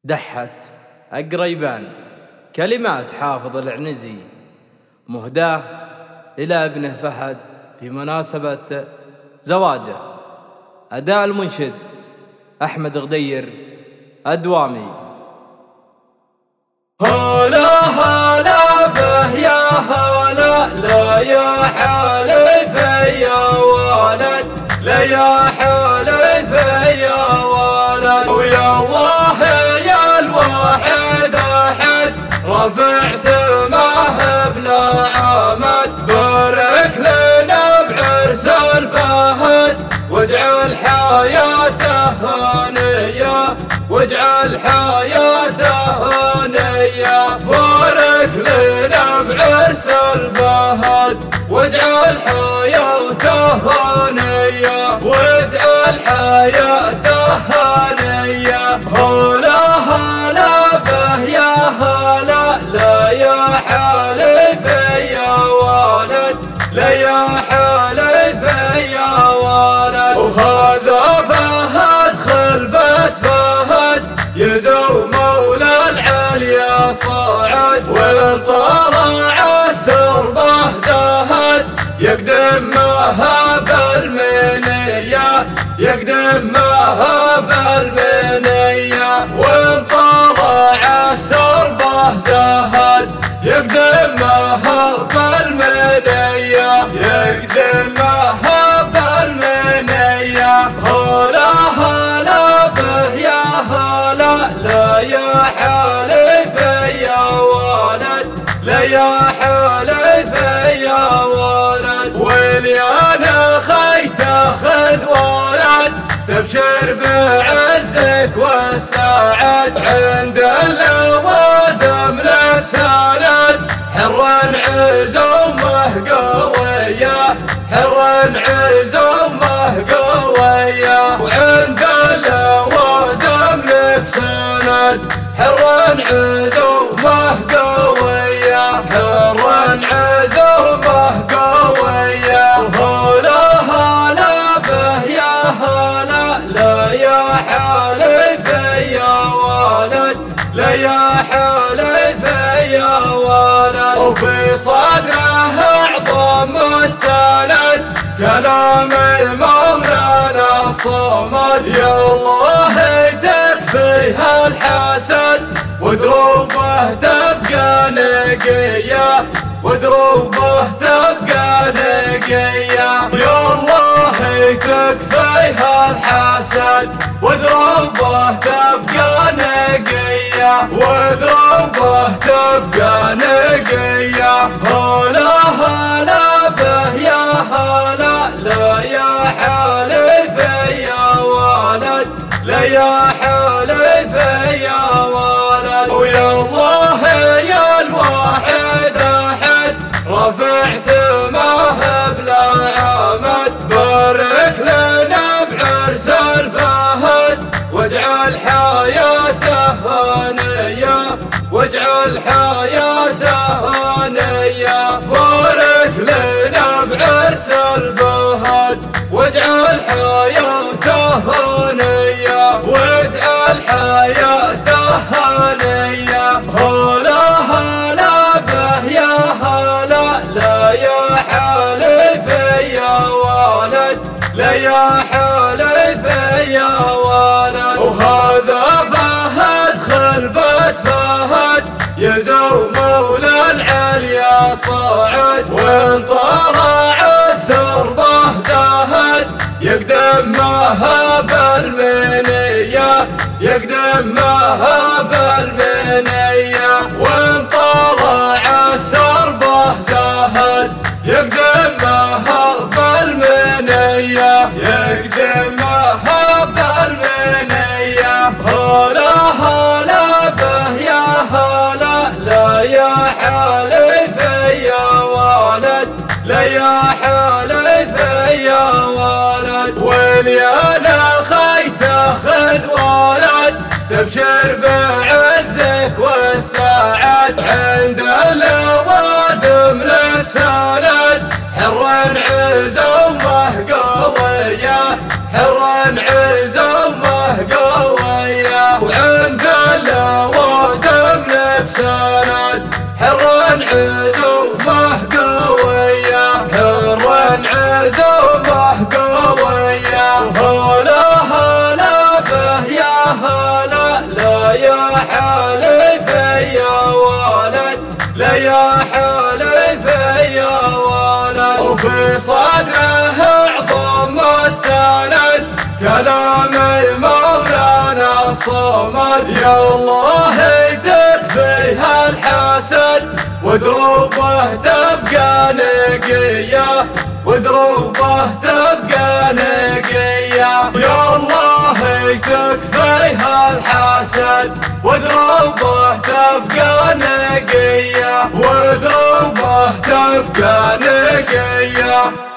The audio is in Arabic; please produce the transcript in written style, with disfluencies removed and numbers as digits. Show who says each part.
Speaker 1: دحت أقريبان. كلمات حافظ العنزي مهداة إلى ابنه فهد في مناسبة زواجه. أداء المنشد أحمد غدير أدوامي.
Speaker 2: هلا هلا به يا هلا، لا يا حليف يا ولد، لا يا حليف يا ولد. ويا الله يا الواحد أحد رفع سماه بلا عمد، بارك لنا بعرس الفهد واجعل حياته هانية، واجعل حياته هانية. بارك لنا بعرس الفهد واجعل حياته هانية، واجعل حياته هانية. هلا هلا به يا هلا، لا يا حليف يا ولد، لا يا حليف يا ولد. وهذا فهد خلفة فهد يزو مولى العليا صعد، وإن طلع السربه زهد يقدم مهاب المنية، يقدم مهاب المنية. وإن طلع السربه زهد يقدم مهاب المنية، يقدم مهاب المنية. هلا هلا به يا هلا، لا يا حليف يا ولد، لا يا حليف يا ولد. ويلي انا خيت اخذ ولد تبشر بعزك والسعد، عند اللوازم لك سند، حرا عزومه قوية، حرا عزومه قوية. وعند اللوازم لك سند، حرا عزومه قوية، حرا عزومه قوية. هلا هلا به يا هلا، لا يا حليف يا ولد، لا يا حليف يا ولد. وفي صدره اعظم مستند كلام مولانا الصمد، يا الله تكفيها الحسد ودروبه تبقى نقية، ودروبه تبقى نقية. يا الله تكفيها الحسد ودروبه تبقى نقية، ودروبه تبقى نقية. هلا هلا به يا هلا، لا يا حليف يا ولد، لا يا حليف يا ولد. ويا الله يا الواحد أحد رفع سماه بلا عمد، بارك لنا بعرس الفهد واجعل حياته هانية، واجعل حياته هانية. بارك لنا بعرس الفهد واجعل حياته هانية، واجعل حياته هانية. هلا هلا به يا هلا، لا يا حليف يا ولد، لا يا حليف يا ولد. وهذا فهد خلفة فهد يزو مولى العليا صعد، وإن طلع السربه زهد يقدم مهاب المنية، يقدم مهاب المنية. وإن طلع السربه زهد يقدم مهاب المنية، يقدم مهاب المنية. هلا هلا به يا هلا، لا يا حليف يا ولد، لا يا حليف يا ولد. ويلي انا خيت اخذ ولد تبشر بعزك والسعد، عند اللوازم لك سند، حرا عزومه قوية، حرا عزومه قوية. وعند الصمد. يا الله تكفيها الحسد ودروبه تبقى نقية، ودروبه تبقى نقية. يا الله تكفيها الحسد ودروبه تبقى نقية، ودروبه تبقى نقية.